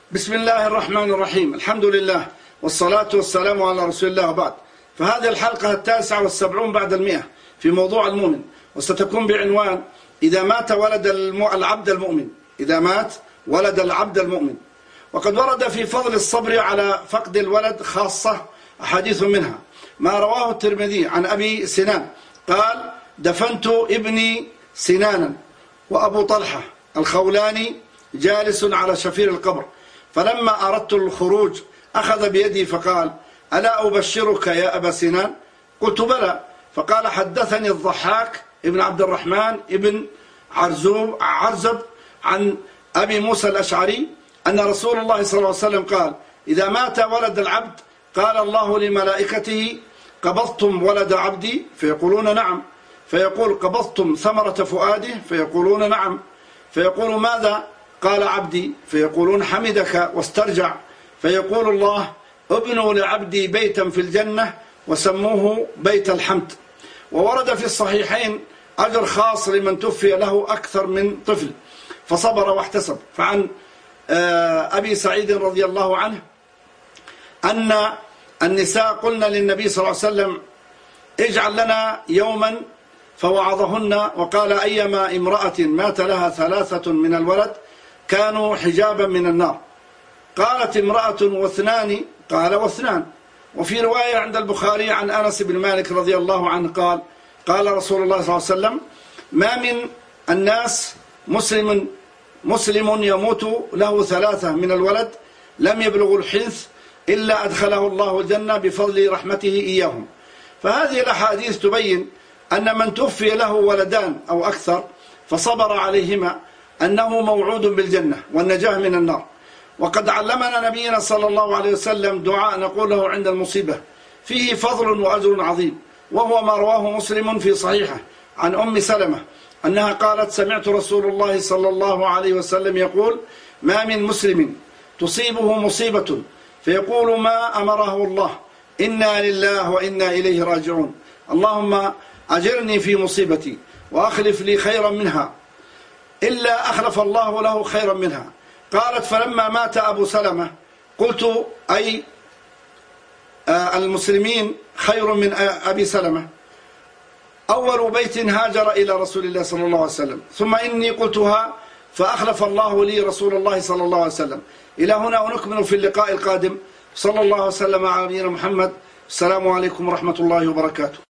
بسم الله الرحمن الرحيم. الحمد لله والصلاة والسلام على رسول الله وبعد. فهذه الحلقة 79 بعد 100 في موضوع المؤمن، وستكون بعنوان إذا مات ولد العبد المؤمن. إذا مات ولد العبد المؤمن. وقد ورد في فضل الصبر على فقد الولد خاصة أحاديث منها ما رواه الترمذي عن أبي سنان قال: دفنت ابني سنانا وأبو طلحة الخولاني جالس على شفير القبر، فلما أردت الخروج أخذ بيدي فقال: ألا أبشرك يا أبا سنان؟ قلت: بلى. فقال: حدثني الضحاك ابن عبد الرحمن ابن عرزب عن أبي موسى الأشعري أن رسول الله صلى الله عليه وسلم قال: إذا مات ولد العبد قال الله لملائكته: قبضتم ولد عبدي؟ فيقولون: نعم. فيقول: قبضتم ثمرة فؤاده؟ فيقولون: نعم. فيقول: ماذا؟ قال: عبدي. فيقولون: حمدك واسترجع. فيقول الله: ابنوا لعبدي بيتا في الجنة وسموه بيت الحمد. وورد في الصحيحين أجر خاص لمن توفي له أكثر من طفل فصبر واحتسب. فعن أبي سعيد رضي الله عنه أن النساء قلنا للنبي صلى الله عليه وسلم: اجعل لنا يوما فوعظهن، وقال: أيما امرأة مات لها 3 من الولد كانوا حجابا من النار. قالت امرأة: واثنان؟ قال: واثنان. وفي رواية عند البخاري عن أنس بن مالك رضي الله عنه قال: قال رسول الله صلى الله عليه وسلم: ما من الناس مسلم يموت له 3 من الولد لم يبلغ الحنث إلا أدخله الله الجنة بفضل رحمته إياهم. فهذه الأحاديث تبين أن من توفي له ولدان أو أكثر فصبر عليهما أنه موعود بالجنة والنجاة من النار. وقد علمنا نبينا صلى الله عليه وسلم دعاء نقوله عند المصيبة فيه فضل وأجر عظيم، وهو ما رواه مسلم في صحيحه عن أم سلمة أنها قالت: سمعت رسول الله صلى الله عليه وسلم يقول: ما من مسلم تصيبه مصيبة فيقول ما أمره الله إنا لله وإنا إليه راجعون، اللهم أجرني في مصيبتي وأخلف لي خيرا منها، إلا أخلف الله له خيرا منها. قالت: فلما مات أبو سلمة قلت: أي المسلمين خير من أبي سلمة؟ أول بيت هاجر إلى رسول الله صلى الله عليه وسلم، ثم إني قلتها فأخلف الله لي رسول الله صلى الله عليه وسلم. إلى هنا ونكمل في اللقاء القادم. صلى الله وسلم على نبينا محمد. السلام عليكم ورحمة الله وبركاته.